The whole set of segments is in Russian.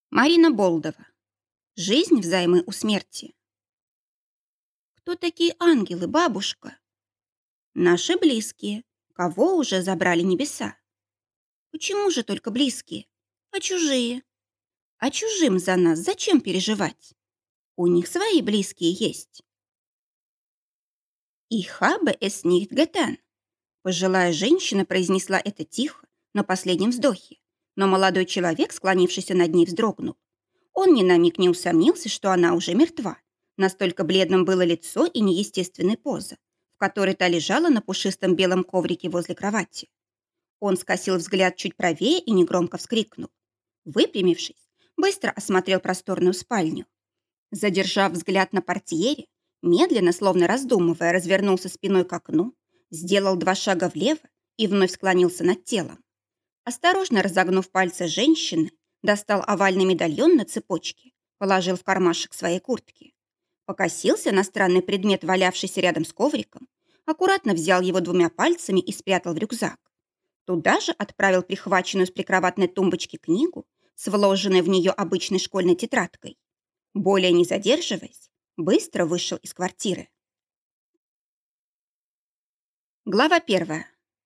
Марина Болдова. Жизнь взаймы у смерти. Кто такие ангелы, бабушка? Наши близкие, кого уже забрали небеса. Почему же только близкие? А чужие? А чужим за нас зачем переживать? У них свои близкие есть. Ich habe es nicht getan. Пожилая женщина произнесла это тихо, на последнем вздохе, но молодой человек, склонившийся над ней, вздрогнул. Он ни на миг не усомнился, что она уже мертва. Настолько бледным было лицо и неестественная поза, в которой та лежала на пушистом белом коврике возле кровати. Он скосил взгляд чуть правее и негромко вскрикнул. Выпрямившись, быстро осмотрел просторную спальню. Задержав взгляд на портьере, медленно, словно раздумывая, развернулся спиной к окну, сделал 2 шага влево и вновь склонился над телом. Осторожно разогнув пальцы женщины, достал овальный медальон на цепочке, положил в кармашек своей куртки. Покосился на странный предмет, валявшийся рядом с ковриком, аккуратно взял его 2 пальцами и спрятал в рюкзак. Туда же отправил прихваченную с прикроватной тумбочки книгу с вложенной в нее обычной школьной тетрадкой. Более не задерживаясь, быстро вышел из квартиры. Глава 1.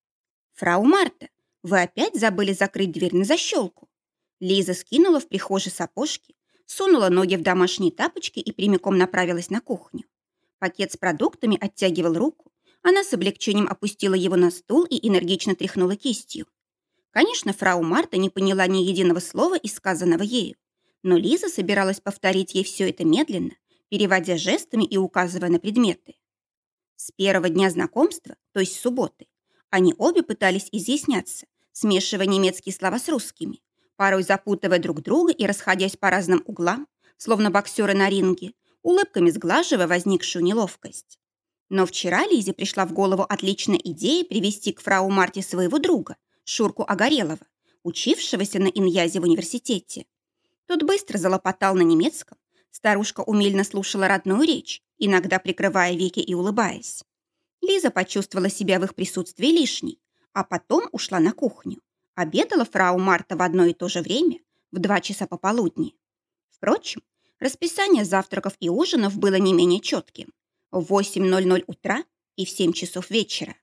«Фрау Марта, вы опять забыли закрыть дверь на защелку?» Лиза скинула в прихожей сапожки, сунула ноги в домашние тапочки и прямиком направилась на кухню. Пакет с продуктами оттягивал руку. Она с облегчением опустила его на стул и энергично тряхнула кистью. Конечно, фрау Марта не поняла ни единого слова из сказанного ею, но Лиза собиралась повторить ей все это медленно, переводя жестами и указывая на предметы. С первого дня знакомства, то есть субботы, они обе пытались изъясняться, смешивая немецкие слова с русскими, порой запутывая друг друга и расходясь по разным углам, словно боксеры на ринге, улыбками сглаживая возникшую неловкость. Но вчера Лизе пришла в голову отличная идея привести к фрау Марте своего друга, Шурку Огорелова, учившегося на Иньязе в университете. Тот быстро залопотал на немецком, старушка умельно слушала родную речь, иногда прикрывая веки и улыбаясь. Лиза почувствовала себя в их присутствии лишней, а потом ушла на кухню. Обедала фрау Марта в одно и то же время, в 2 часа пополудни. Впрочем, расписание завтраков и ужинов было не менее четким. В 8:00 утра и в 7 часов вечера.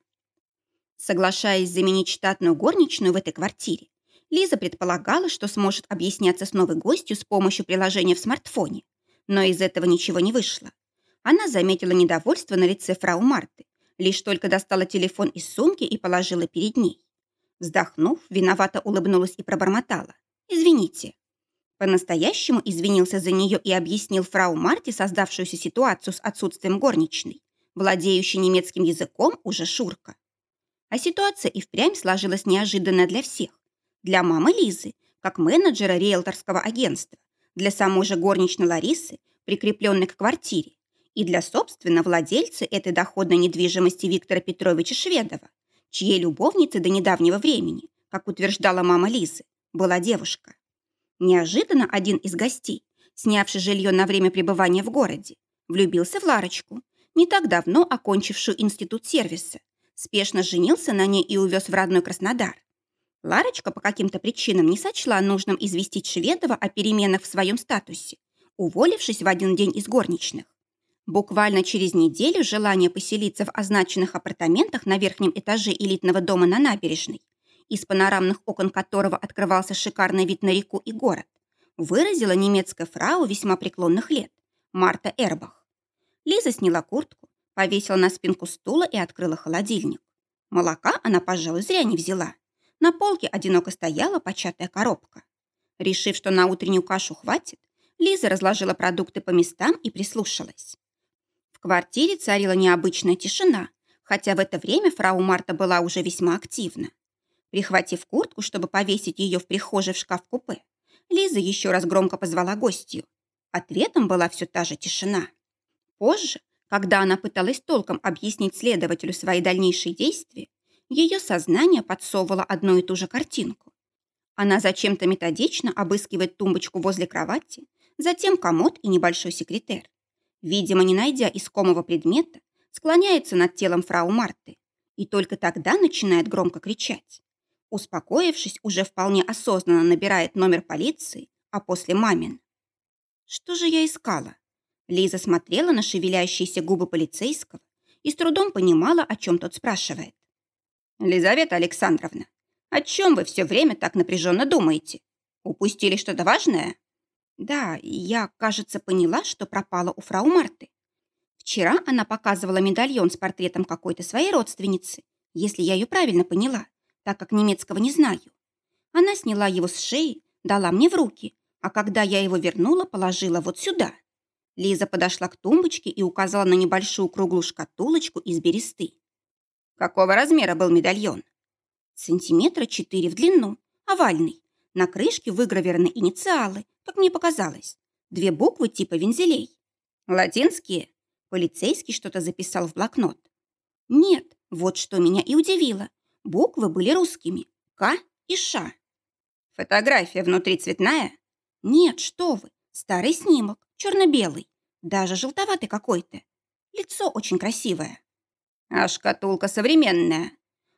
Соглашаясь заменить штатную горничную в этой квартире, Лиза предполагала, что сможет объясняться с новой гостью с помощью приложения в смартфоне, но из этого ничего не вышло. Она заметила недовольство на лице фрау Марты, лишь только достала телефон из сумки и положила перед ней. Вздохнув, виновато улыбнулась и пробормотала: «Извините». По-настоящему извинился за нее и объяснил фрау Марте создавшуюся ситуацию с отсутствием горничной, владеющей немецким языком уже Шурка. А ситуация и впрямь сложилась неожиданно для всех. Для мамы Лизы, как менеджера риэлторского агентства, для самой же горничной Ларисы, прикрепленной к квартире, и для, собственно, владельца этой доходной недвижимости Виктора Петровича Шведова, чьей любовницей до недавнего времени, как утверждала мама Лизы, была девушка. Неожиданно один из гостей, снявший жилье на время пребывания в городе, влюбился в Ларочку, не так давно окончившую институт сервиса, спешно женился на ней и увез в родной Краснодар. Ларочка по каким-то причинам не сочла нужным известить Шведова о переменах в своем статусе, уволившись в один день из горничных. Буквально через неделю желание поселиться в означенных апартаментах на верхнем этаже элитного дома на набережной, из панорамных окон которого открывался шикарный вид на реку и город, выразила немецкая фрау весьма преклонных лет, Марта Эрбах. Лиза сняла куртку, повесила на спинку стула и открыла холодильник. Молока она, пожалуй, зря не взяла. На полке одиноко стояла початая коробка. Решив, что на утреннюю кашу хватит, Лиза разложила продукты по местам и прислушалась. В квартире царила необычная тишина, хотя в это время фрау Марта была уже весьма активна. Прихватив куртку, чтобы повесить ее в прихожей в шкаф-купе, Лиза еще раз громко позвала гостью. Ответом была все та же тишина. Позже, когда она пыталась толком объяснить следователю свои дальнейшие действия, ее сознание подсовывало одну и ту же картинку. Она зачем-то методично обыскивает тумбочку возле кровати, затем комод и небольшой секретер. Видимо, не найдя искомого предмета, склоняется над телом фрау Марты и только тогда начинает громко кричать. Успокоившись, уже вполне осознанно набирает номер полиции, а после мамин. Что же я искала? Лиза смотрела на шевелящиеся губы полицейского и с трудом понимала, о чем тот спрашивает. «Лизавета Александровна, о чем вы все время так напряженно думаете? Упустили что-то важное?» «Да, я, кажется, поняла, что пропала у фрау Марты. Вчера она показывала медальон с портретом какой-то своей родственницы, если я ее правильно поняла, так как немецкого не знаю. Она сняла его с шеи, дала мне в руки, а когда я его вернула, положила вот сюда». Лиза подошла к тумбочке и указала на небольшую круглую шкатулочку из бересты. «Какого размера был медальон?» «Сантиметра 4 в длину, овальный. На крышке выгравированы инициалы, как мне показалось. 2 буквы типа вензелей. Латинские?» Полицейский что-то записал в блокнот. «Нет, вот что меня и удивило. Буквы были русскими. К и Ш». «Фотография внутри цветная?» «Нет, что вы. Старый снимок, черно-белый. Даже желтоватый какой-то. Лицо очень красивое». «А шкатулка современная?»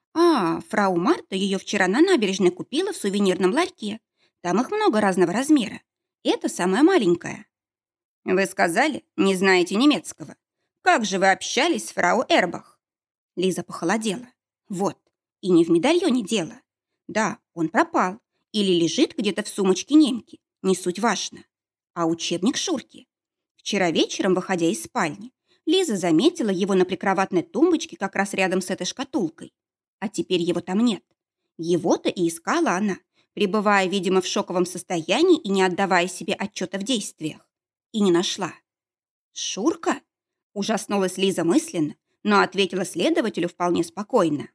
Фрау Марта ее вчера на набережной купила в сувенирном ларьке. Там их много разного размера. Это самая маленькая». «Вы сказали, не знаете немецкого. Как же вы общались с фрау Эрбах?» Лиза похолодела. «Вот, и не в медальоне дело. Да, он пропал. Или лежит где-то в сумочке немки. Не суть важно. А учебник Шурки. Вчера вечером, выходя из спальни, Лиза заметила его на прикроватной тумбочке как раз рядом с этой шкатулкой. А теперь его там нет. Его-то и искала она, пребывая, видимо, в шоковом состоянии и не отдавая себе отчета в действиях. И не нашла. «Шурка?» – ужаснулась Лиза мысленно, но ответила следователю вполне спокойно.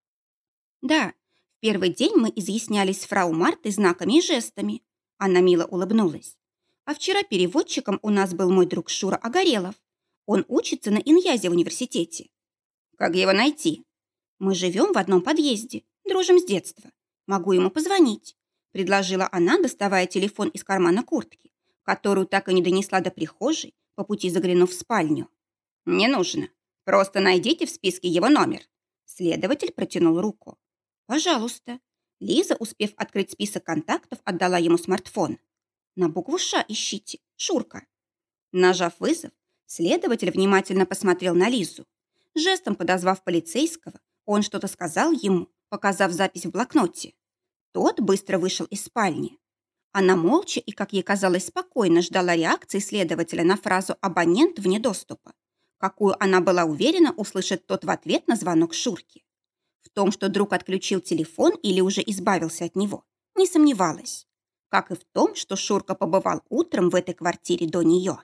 «Да, в первый день мы изъяснялись с фрау Мартой знаками и жестами». Она мило улыбнулась. «А вчера переводчиком у нас был мой друг Шура Огорелов. Он учится на Иньязе в университете». «Как его найти?» «Мы живем в одном подъезде, дружим с детства. Могу ему позвонить», – предложила она, доставая телефон из кармана куртки, которую так и не донесла до прихожей, по пути заглянув в спальню. «Не нужно. Просто найдите в списке его номер». Следователь протянул руку. «Пожалуйста». Лиза, успев открыть список контактов, отдала ему смартфон. «На букву «Ш» ищите. Шурка». Нажав вызов, следователь внимательно посмотрел на Лизу. Жестом подозвав полицейского, он что-то сказал ему, показав запись в блокноте. Тот быстро вышел из спальни. Она молча и, как ей казалось, спокойно ждала реакции следователя на фразу «абонент вне доступа», какую она была уверена услышит тот в ответ на звонок Шурки. В том, что друг отключил телефон или уже избавился от него, не сомневалась. Как и в том, что Шурка побывал утром в этой квартире до нее.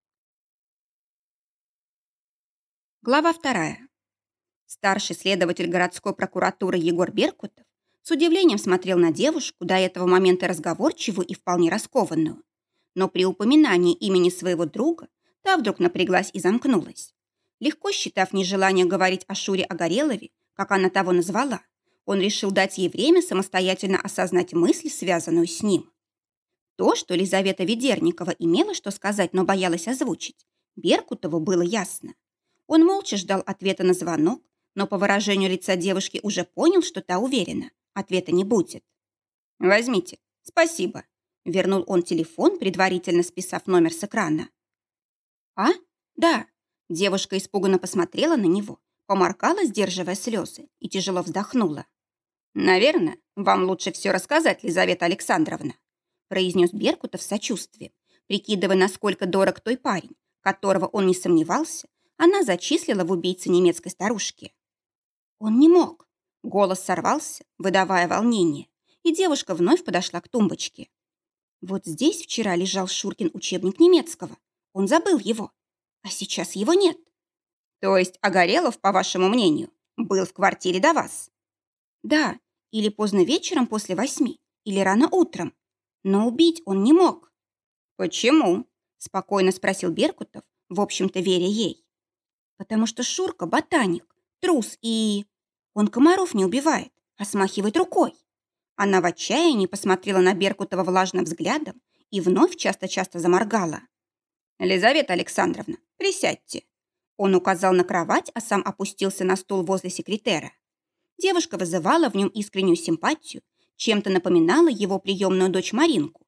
Глава 2. Старший следователь городской прокуратуры Егор Беркутов с удивлением смотрел на девушку, до этого момента разговорчивую и вполне раскованную. Но при упоминании имени своего друга та вдруг напряглась и замкнулась. Легко считав нежелание говорить о Шуре Огорелове, как она того назвала, он решил дать ей время самостоятельно осознать мысль, связанную с ним. То, что Лизавета Ведерникова имела что сказать, но боялась озвучить, Беркутову было ясно. Он молча ждал ответа на звонок, но по выражению лица девушки уже понял, что та уверена. Ответа не будет. «Возьмите. Спасибо». Вернул он телефон, предварительно списав номер с экрана. «А? Да». Девушка испуганно посмотрела на него, поморкала, сдерживая слезы, и тяжело вздохнула. «Наверное, вам лучше все рассказать, Лизавета Александровна», произнес Беркутов с сочувствием, прикидывая, насколько дорог той парень, которого он не сомневался, она зачислила в убийцы немецкой старушки. Он не мог. Голос сорвался, выдавая волнение, и девушка вновь подошла к тумбочке. Вот здесь вчера лежал Шуркин учебник немецкого. Он забыл его. А сейчас его нет. То есть Огорелов, по вашему мнению, был в квартире до вас? Да, или поздно вечером после 8, или рано утром. Но убить он не мог. Почему? Спокойно спросил Беркутов, в общем-то веря ей. Потому что Шурка ботаник, трус и... Он комаров не убивает, а смахивает рукой. Она в отчаянии посмотрела на Беркутова влажным взглядом и вновь часто-часто заморгала. «Лизавета Александровна, присядьте». Он указал на кровать, а сам опустился на стул возле секретера. Девушка вызывала в нем искреннюю симпатию, чем-то напоминала его приемную дочь Маринку,